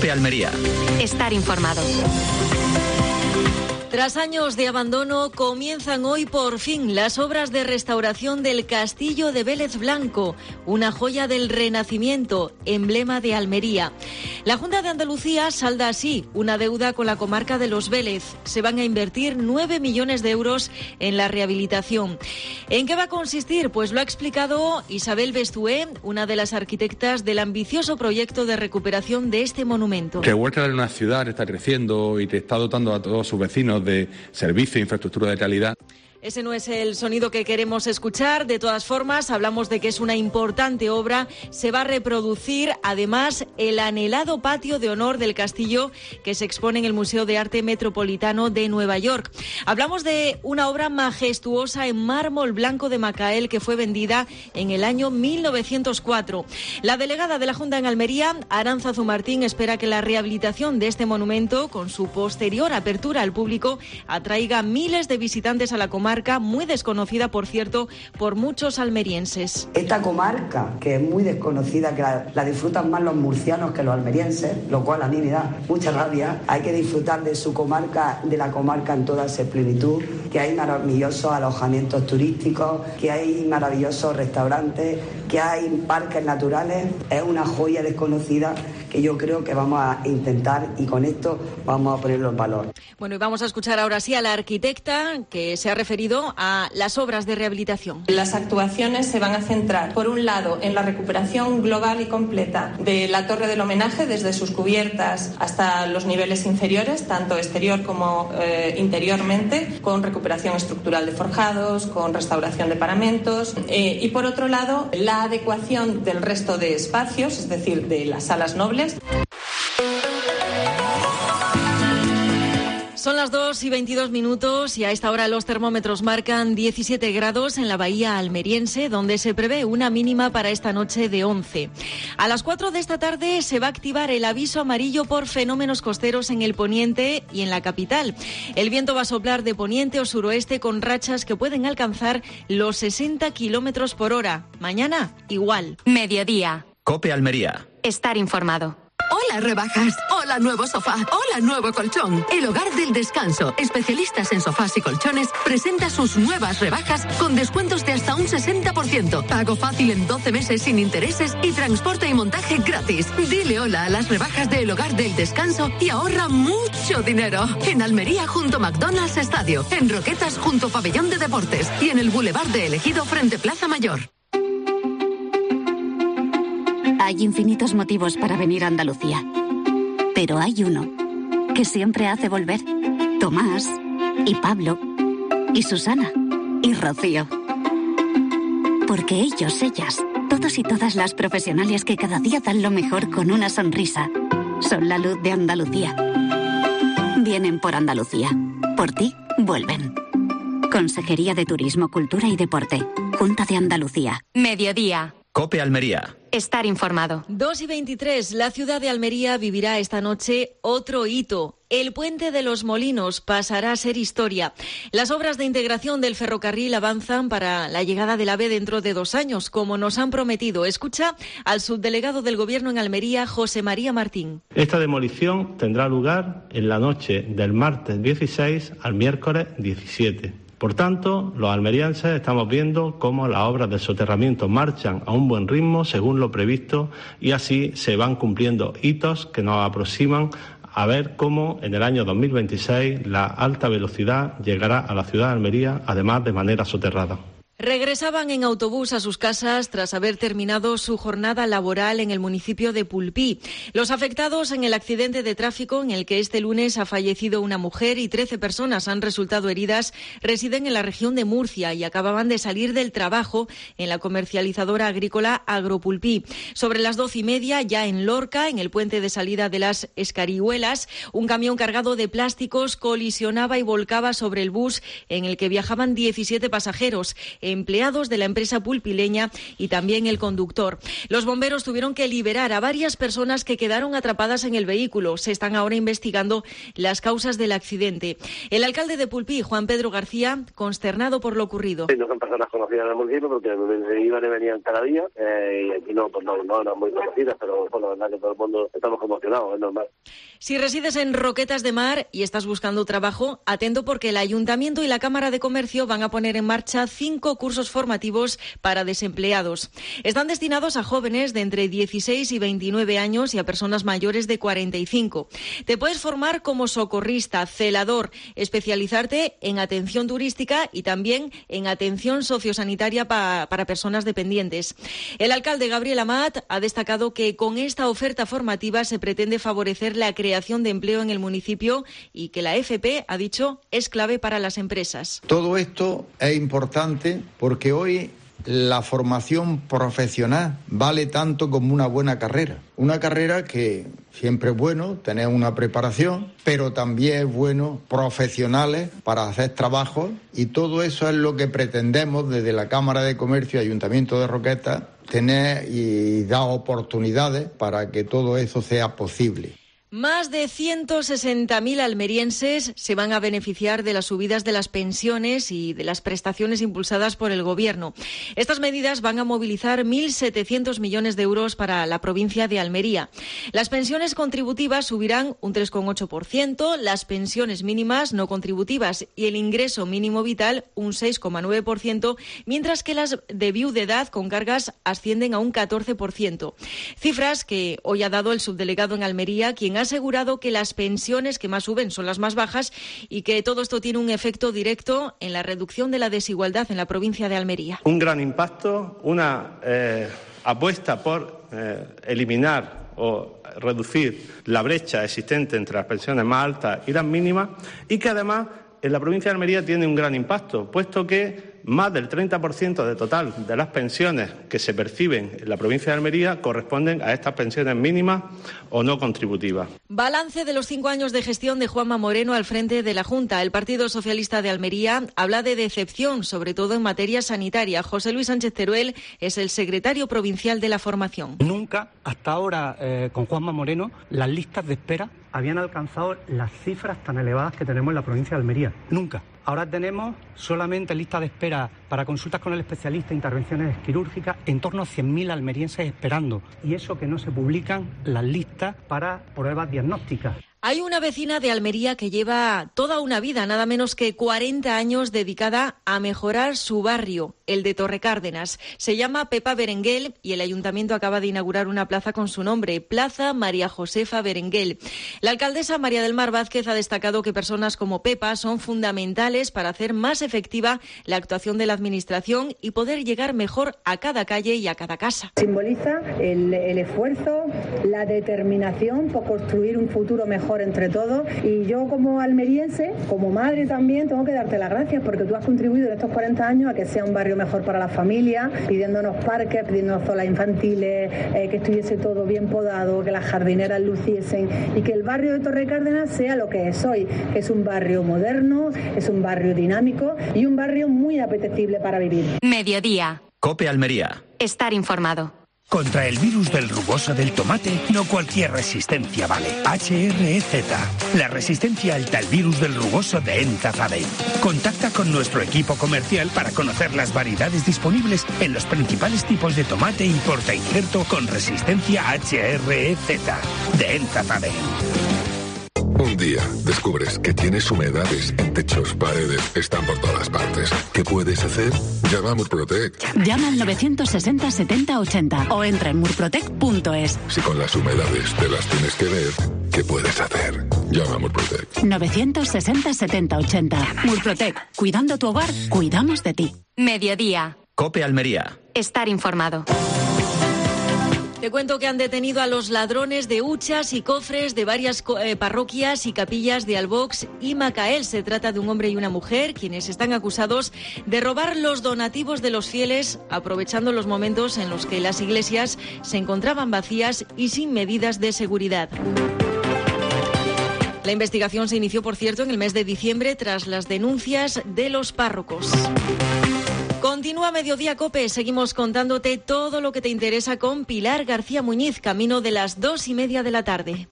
COPE Almería. Estar informado. Tras años de abandono, comienzan hoy por fin las obras de restauración del Castillo de Vélez Blanco, una joya del Renacimiento, emblema de Almería. La Junta de Andalucía salda así una deuda con la comarca de Los Vélez. Se van a invertir 9 millones de euros en la rehabilitación. ¿En qué va a consistir? Pues lo ha explicado Isabel Bestué, una de las arquitectas del ambicioso proyecto de recuperación de este monumento. Que Huerta de una ciudad está creciendo y te está dotando a todos sus vecinos de servicios e infraestructura de calidad. Ese no es el sonido que queremos escuchar. De todas formas, hablamos de que es una importante obra. Se va a reproducir, además, el anhelado patio de honor del castillo que se expone en el Museo de Arte Metropolitano de Nueva York. Hablamos de una obra majestuosa en mármol blanco de Macael que fue vendida en el año 1904. La delegada de la Junta en Almería, Arantzazu Martín, espera que la rehabilitación de este monumento, con su posterior apertura al público, atraiga miles de visitantes a la comarca, muy desconocida, por cierto, por muchos almerienses. Esta comarca, que es muy desconocida, que la disfrutan más los murcianos que los almerienses, lo cual a mí me da mucha rabia. Hay que disfrutar de su comarca, de la comarca en toda su plenitud, que hay maravillosos alojamientos turísticos, que hay maravillosos restaurantes, que hay parques naturales. Es una joya desconocida que yo creo que vamos a intentar, y con esto vamos a ponerlo en valor. Bueno, y vamos a escuchar ahora sí a la arquitecta que se ha referido a las obras de rehabilitación. Las actuaciones se van a centrar, por un lado, en la recuperación global y completa de la Torre del Homenaje, desde sus cubiertas hasta los niveles inferiores, tanto exterior como interiormente, con recuperación estructural de forjados, con restauración de paramentos, y por otro lado, la adecuación del resto de espacios, es decir, de las salas nobles. Son las 2:22 y a esta hora los termómetros marcan 17 grados en la bahía almeriense, donde se prevé una mínima para esta noche de 11. A las 4 de esta tarde se va a activar el aviso amarillo por fenómenos costeros en el poniente y en la capital. El viento va a soplar de poniente o suroeste con rachas que pueden alcanzar los 60 kilómetros por hora. Mañana, igual. Mediodía. COPE Almería. Estar informado. Hola rebajas, hola nuevo sofá, hola nuevo colchón. El Hogar del Descanso, especialistas en sofás y colchones, presenta sus nuevas rebajas con descuentos de hasta un 60%. Pago fácil en 12 meses sin intereses y transporte y montaje gratis. Dile hola a las rebajas de El Hogar del Descanso y ahorra mucho dinero. En Almería junto a McDonald's Estadio, en Roquetas junto a Pabellón de Deportes y en el Boulevard de Ejido frente Plaza Mayor. Hay infinitos motivos para venir a Andalucía, pero hay uno que siempre hace volver. Tomás, y Pablo, y Susana, y Rocío. Porque ellos, ellas, todos y todas las profesionales que cada día dan lo mejor con una sonrisa, son la luz de Andalucía. Vienen por Andalucía. Por ti, vuelven. Consejería de Turismo, Cultura y Deporte. Junta de Andalucía. Mediodía. COPE Almería. Estar informado. 2:23. La ciudad de Almería vivirá esta noche otro hito. El Puente de los Molinos pasará a ser historia. Las obras de integración del ferrocarril avanzan para la llegada del AVE dentro de 2 años, como nos han prometido. Escucha al subdelegado del Gobierno en Almería, José María Martín. Esta demolición tendrá lugar en la noche del martes 16 al miércoles 17. Por tanto, los almerienses estamos viendo cómo las obras de soterramiento marchan a un buen ritmo según lo previsto y así se van cumpliendo hitos que nos aproximan a ver cómo en el año 2026 la alta velocidad llegará a la ciudad de Almería, además de manera soterrada. Regresaban en autobús a sus casas tras haber terminado su jornada laboral en el municipio de Pulpí. Los afectados en el accidente de tráfico en el que este lunes ha fallecido una mujer y 13 personas han resultado heridas residen en la región de Murcia y acababan de salir del trabajo en la comercializadora agrícola Agropulpí. Sobre las 12:30, ya en Lorca, en el puente de salida de las Escarihuelas, un camión cargado de plásticos colisionaba y volcaba sobre el bus en el que viajaban 17 pasajeros. empleados de la empresa pulpileña y también el conductor. Los bomberos tuvieron que liberar a varias personas que quedaron atrapadas en el vehículo. Se están ahora investigando las causas del accidente. El alcalde de Pulpí, Juan Pedro García, consternado por lo ocurrido. No son personas conocidas en el municipio porque iban y venían cada día y aquí no eran muy conocidas, pero la verdad que todo el mundo estamos conmocionados, es normal. Si resides en Roquetas de Mar y estás buscando trabajo, atento porque el Ayuntamiento y la Cámara de Comercio van a poner en marcha 5 cursos formativos para desempleados. Están destinados a jóvenes de entre 16 y 29 años y a personas mayores de 45. Te puedes formar como socorrista, celador, especializarte en atención turística y también en atención sociosanitaria para personas dependientes. El alcalde Gabriel Amat ha destacado que con esta oferta formativa se pretende favorecer la creación de empleo en el municipio y que la FP, ha dicho, es clave para las empresas. Todo esto es importante porque hoy la formación profesional vale tanto como una buena carrera. Una carrera que siempre es bueno tener una preparación, pero también es bueno profesionales para hacer trabajos, y todo eso es lo que pretendemos desde la Cámara de Comercio y Ayuntamiento de Roquetas, tener y dar oportunidades para que todo eso sea posible. Más de 160.000 almerienses se van a beneficiar de las subidas de las pensiones y de las prestaciones impulsadas por el Gobierno. Estas medidas van a movilizar 1.700 millones de euros para la provincia de Almería. Las pensiones contributivas subirán un 3,8%, las pensiones mínimas no contributivas y el ingreso mínimo vital un 6,9%, mientras que las de viudedad con cargas ascienden a un 14%. Cifras que hoy ha dado el subdelegado en Almería, quien ha asegurado que las pensiones que más suben son las más bajas y que todo esto tiene un efecto directo en la reducción de la desigualdad en la provincia de Almería. Un gran impacto, una apuesta por eliminar o reducir la brecha existente entre las pensiones más altas y las mínimas, y que además en la provincia de Almería tiene un gran impacto, puesto que más del 30% de total de las pensiones que se perciben en la provincia de Almería corresponden a estas pensiones mínimas o no contributivas. Balance de los 5 años de gestión de Juanma Moreno al frente de la Junta. El Partido Socialista de Almería habla de decepción, sobre todo en materia sanitaria. José Luis Sánchez Teruel es el secretario provincial de la formación. Nunca, hasta ahora, con Juanma Moreno, las listas de espera habían alcanzado las cifras tan elevadas que tenemos en la provincia de Almería. Nunca. Ahora tenemos solamente lista de espera para consultas con el especialista e intervenciones quirúrgicas en torno a 100.000 almerienses esperando. Y eso que no se publican las listas para pruebas diagnósticas. Hay una vecina de Almería que lleva toda una vida, nada menos que 40 años, dedicada a mejorar su barrio, el de Torrecárdenas. Se llama Pepa Berenguel y el ayuntamiento acaba de inaugurar una plaza con su nombre, Plaza María Josefa Berenguel. La alcaldesa María del Mar Vázquez ha destacado que personas como Pepa son fundamentales para hacer más efectiva la actuación de la administración y poder llegar mejor a cada calle y a cada casa. Simboliza el esfuerzo, la determinación por construir un futuro mejor entre todos, y yo como almeriense, como madre también, tengo que darte las gracias porque tú has contribuido en estos 40 años a que sea un barrio mejor para la familia, pidiéndonos parques, pidiéndonos zonas infantiles, que estuviese todo bien podado, que las jardineras luciesen y que el barrio de Torrecárdenas sea lo que es hoy, que es un barrio moderno, es un barrio dinámico y un barrio muy apetecible para vivir. Mediodía. COPE Almería. Estar informado. Contra el virus del rugoso del tomate, no cualquier resistencia vale. HREZ, la resistencia alta al virus del rugoso de Enzafadem. Contacta con nuestro equipo comercial para conocer las variedades disponibles en los principales tipos de tomate importa injerto con resistencia HREZ de Enzafadem. Un día descubres que tienes humedades en techos, paredes, están por todas partes. ¿Qué puedes hacer? Llama a Murprotec. Llama al 960 70 80 o entra en murprotec.es. Si con las humedades te las tienes que ver, ¿qué puedes hacer? Llama a Murprotec. 960 70 80. Murprotec. Cuidando tu hogar, cuidamos de ti. Mediodía. COPE Almería. Estar informado. Te cuento que han detenido a los ladrones de huchas y cofres de varias parroquias y capillas de Albox y Macael. Se trata de un hombre y una mujer quienes están acusados de robar los donativos de los fieles, aprovechando los momentos en los que las iglesias se encontraban vacías y sin medidas de seguridad. La investigación se inició, por cierto, en el mes de diciembre tras las denuncias de los párrocos. Continúa Mediodía COPE, seguimos contándote todo lo que te interesa con Pilar García Muñiz, camino de las 2:30 de la tarde.